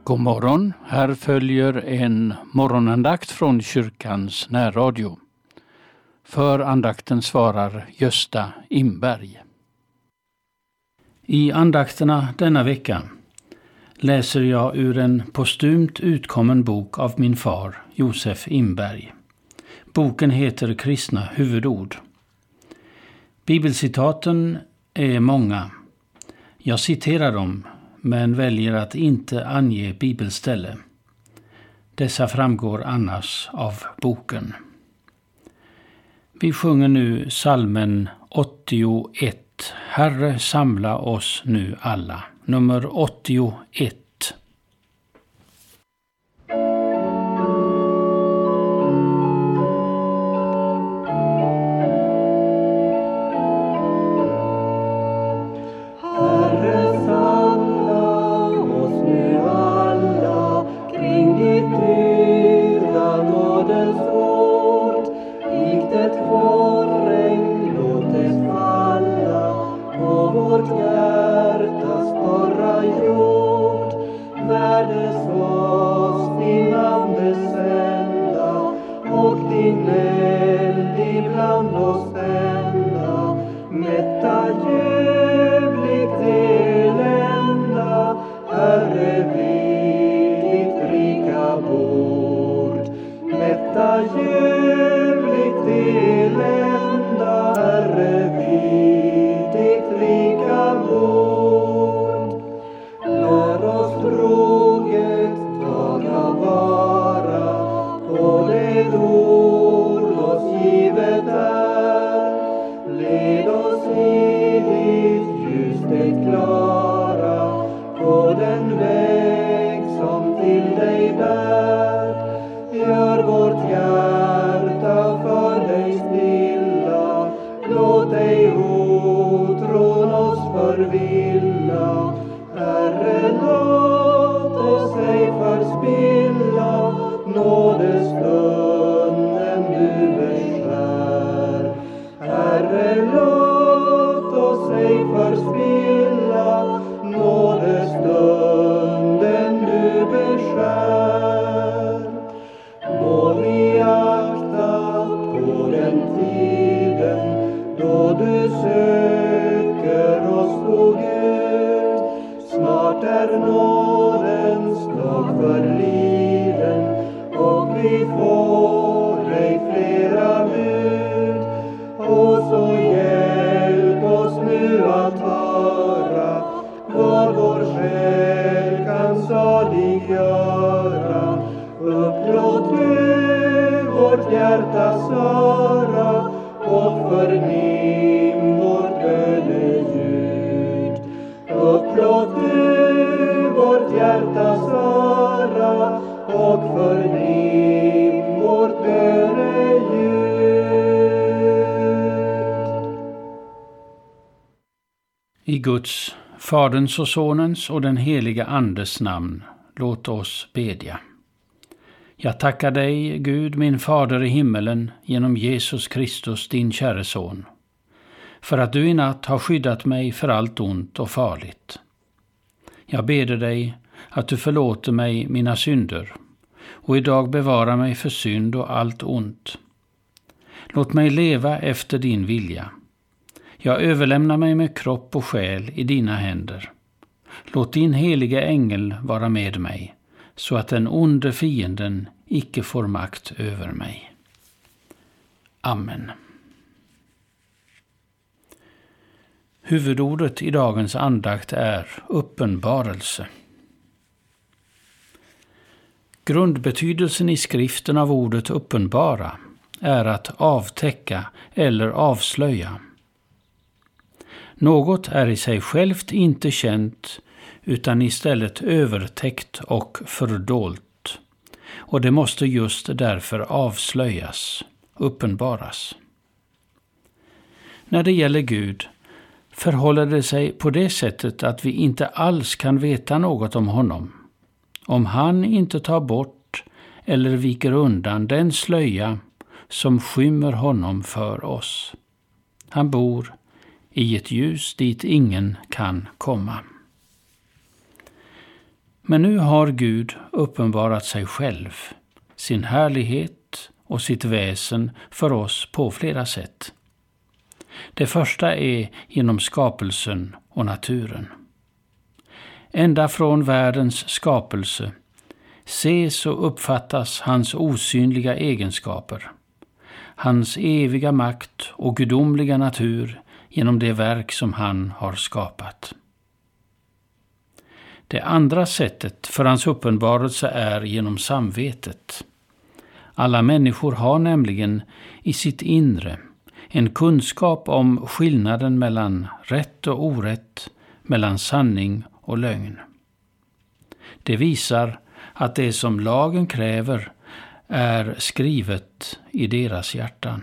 God morgon, här följer en morgonandakt från kyrkans närradio. För andakten svarar Gösta Imberg. I andakterna denna vecka läser jag ur en postumt utkommen bok av min far, Josef Imberg. Boken heter Kristna huvudord. Bibelcitaten är många. Jag citerar dem, men väljer att inte ange bibelställe. Dessa framgår annars av boken. Vi sjunger nu psalmen 81. Herre, samla oss nu alla. Nummer 81. I Guds, Faderns och Sonens och den heliga Andes namn, låt oss bedja. Jag tackar dig, Gud, min Fader i himmelen, genom Jesus Kristus, din käre son, för att du i natt har skyddat mig för allt ont och farligt. Jag beder dig att du förlåter mig mina synder och idag bevarar mig för synd och allt ont. Låt mig leva efter din vilja. Jag överlämnar mig med kropp och själ i dina händer. Låt din heliga ängel vara med mig, så att den onde fienden icke får makt över mig. Amen. Huvudordet i dagens andakt är uppenbarelse. Grundbetydelsen i skriften av ordet uppenbara är att avtäcka eller avslöja. Något är i sig självt inte känt utan istället övertäckt och fördolt. Och det måste just därför avslöjas, uppenbaras. När det gäller Gud förhåller det sig på det sättet att vi inte alls kan veta något om honom. Om han inte tar bort eller viker undan den slöja som skymmer honom för oss. Han bor i ett ljus dit ingen kan komma. Men nu har Gud uppenbarat sig själv, sin härlighet och sitt väsen för oss på flera sätt. Det första är genom skapelsen och naturen. Ända från världens skapelse ses och uppfattas hans osynliga egenskaper, hans eviga makt och gudomliga natur genom det verk som han har skapat. Det andra sättet för hans uppenbarelse är genom samvetet. Alla människor har nämligen i sitt inre en kunskap om skillnaden mellan rätt och orätt, mellan sanning och lögn. Det visar att det som lagen kräver är skrivet i deras hjärtan.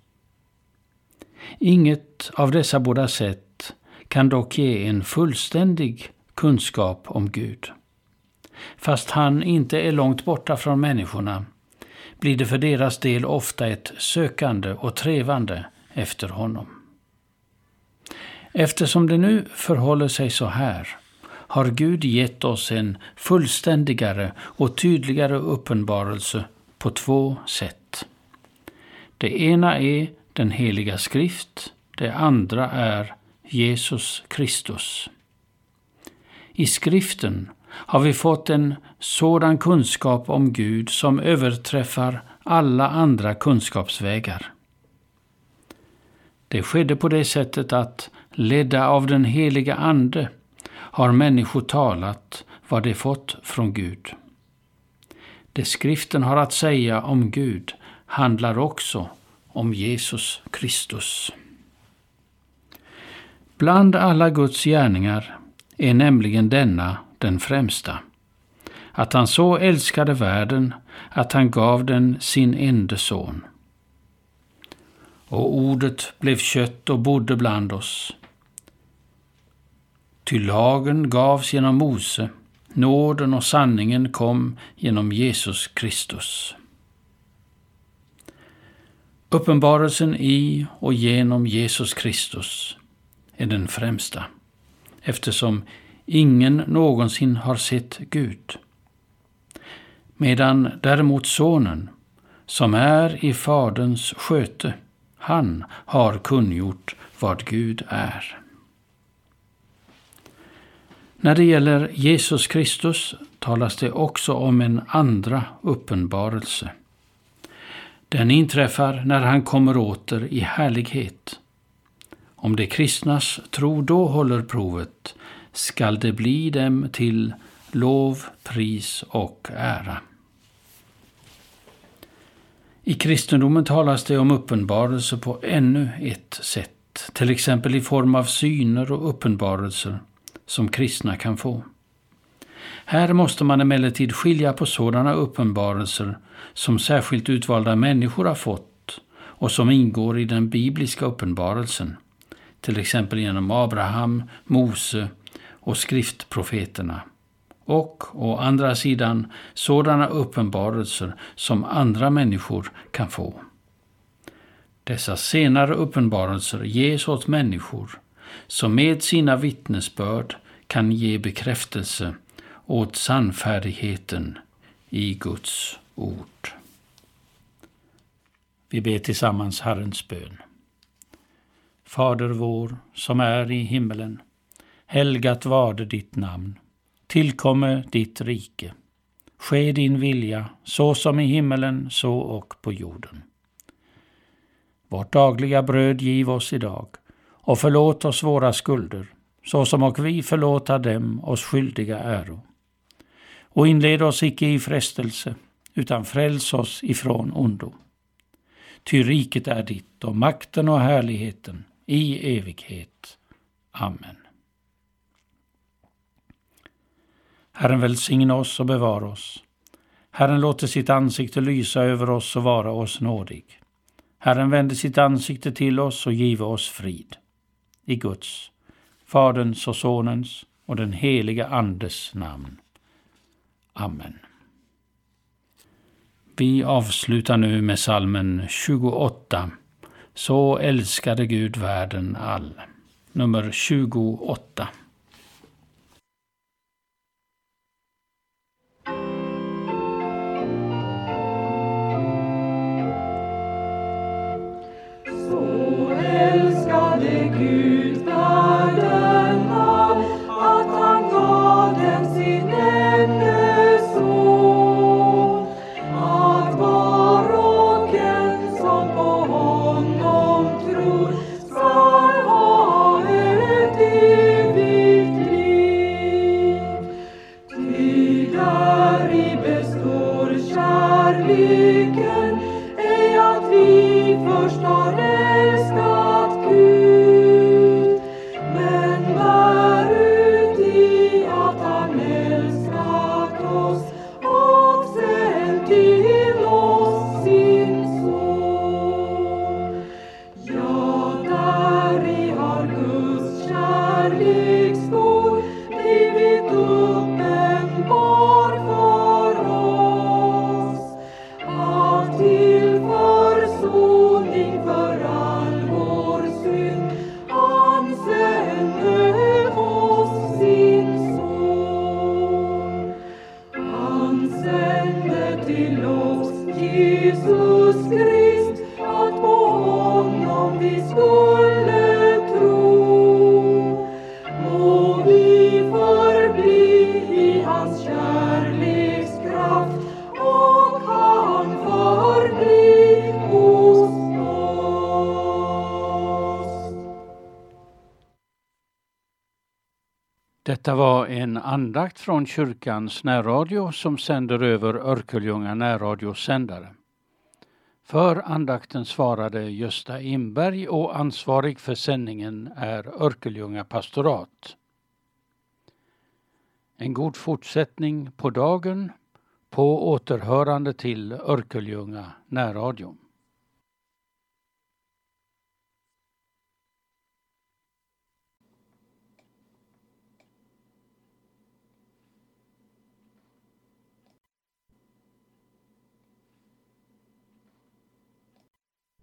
Inget av dessa båda sätt kan dock ge en fullständig kunskap om Gud. Fast han inte är långt borta från människorna blir det för deras del ofta ett sökande och trevande efter honom. Eftersom det nu förhåller sig så här har Gud gett oss en fullständigare och tydligare uppenbarelse på två sätt. Det ena är den heliga skrift, det andra är Jesus Kristus. I skriften har vi fått en sådan kunskap om Gud som överträffar alla andra kunskapsvägar. Det skedde på det sättet att, ledda av den heliga Ande, har människor talat vad de fått från Gud. Det skriften har att säga om Gud handlar också om Jesus Kristus. Bland alla Guds gärningar är nämligen denna den främsta, att han så älskade världen att han gav den sin ende son. Och ordet blev kött och bodde bland oss. Ty lagen gavs genom Mose, nåden och sanningen kom genom Jesus Kristus. Uppenbarelsen i och genom Jesus Kristus är den främsta, eftersom ingen någonsin har sett Gud. Medan däremot sonen, som är i faderns sköte, han har kungjort vad Gud är. När det gäller Jesus Kristus talas det också om en andra uppenbarelse. Den inträffar när han kommer åter i härlighet. Om de kristnas tro då håller provet, skall det bli dem till lov, pris och ära. I kristendomen talas det om uppenbarelse på ännu ett sätt, till exempel i form av syner och uppenbarelser som kristna kan få. Här måste man emellertid skilja på sådana uppenbarelser som särskilt utvalda människor har fått och som ingår i den bibliska uppenbarelsen, till exempel genom Abraham, Mose och skriftprofeterna, och å andra sidan sådana uppenbarelser som andra människor kan få. Dessa senare uppenbarelser ges åt människor som med sina vittnesbörd kan ge bekräftelse åt sannfärdigheten i Guds ord. Vi ber tillsammans Herrens bön. Fader vår som är i himmelen, helgat varde ditt namn. Tillkomme ditt rike. Ske din vilja, så som i himmelen, så och på jorden. Vårt dagliga bröd giv oss idag, och förlåt oss våra skulder, så som och vi förlåta dem oss skyldiga äro. Och inled oss icke i frestelse, utan fräls oss ifrån ondo. Ty riket är ditt, och makten och härligheten i evighet. Amen. Herren välsigna oss och bevara oss. Herren låter sitt ansikte lysa över oss och vara oss nådig. Herren vänder sitt ansikte till oss och give oss frid. I Guds, Faderns och Sonens och den heliga Andes namn. Amen. Vi avslutar nu med psalmen 28. Så älskade Gud världen all. Nummer 28. Så älskade Gud världen all, att han gav den sin enda son, att var och en som på honom tror skall ha ett evigt liv. Ty däri består kärleken, ej att vi först har älskat Gud, men däruti att han älskat oss och sänt till oss sin son. Ja, däri har Guds kärlek stor blivit uppenbar för oss, att till försoning för all vår synd han sände oss sin son. Han sände till oss Jesus Krist, att på honom vi skulle tro. Må vi förbli i hans kärlekskraft, och han förbli hos oss. Detta var en andakt från kyrkans närradio som sänder över Örkelljunga närradiosändare. För andakten svarade Gösta Imberg och ansvarig för sändningen är Örkelljunga pastorat. En god fortsättning på dagen, på återhörande till Örkelljunga närradio.